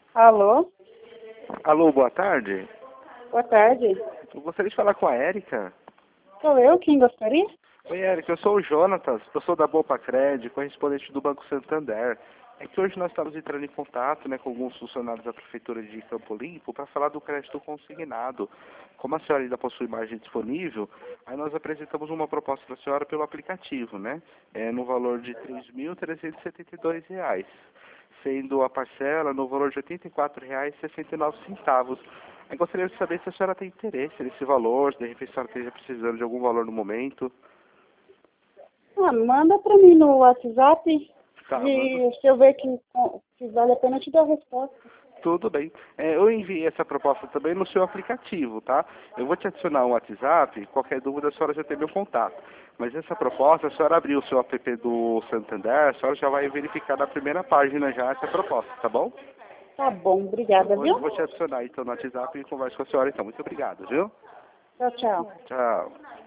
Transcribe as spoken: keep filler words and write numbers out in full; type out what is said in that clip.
Alô? Alô, boa tarde. Boa tarde. Eu gostaria de falar com a Érica. Sou eu quem gostaria? Oi, Érica, eu sou o Jonatas, eu sou da Bopa Cred, correspondente do Banco Santander. É que hoje nós estamos entrando em contato, né, com alguns funcionários da Prefeitura de Campo Limpo para falar do crédito consignado. Como a senhora ainda possui margem disponível, aí nós apresentamos uma proposta para a senhora pelo aplicativo, né, é, no valor de três mil trezentos e setenta e dois reais, sendo a parcela no valor de oitenta e quatro reais e sessenta e nove centavos. Eu gostaria de saber se a senhora tem interesse nesse valor, se de repente a senhora esteja precisando de algum valor no momento. Ah, manda pra mim no WhatsApp Tá, mando. e se eu ver que, que vale a pena eu te dou a resposta. Tudo bem. É, eu enviei essa proposta também no seu aplicativo, tá? Eu vou te adicionar um WhatsApp, qualquer dúvida a senhora já tem meu contato. Mas essa proposta, a senhora abriu o seu app do Santander, a senhora já vai verificar na primeira página já essa proposta, tá bom? Tá bom, Eu obrigada, vou, eu viu? vou te adicionar então no WhatsApp e converso com a senhora então. Muito obrigado, viu? Tchau, tchau. Tchau.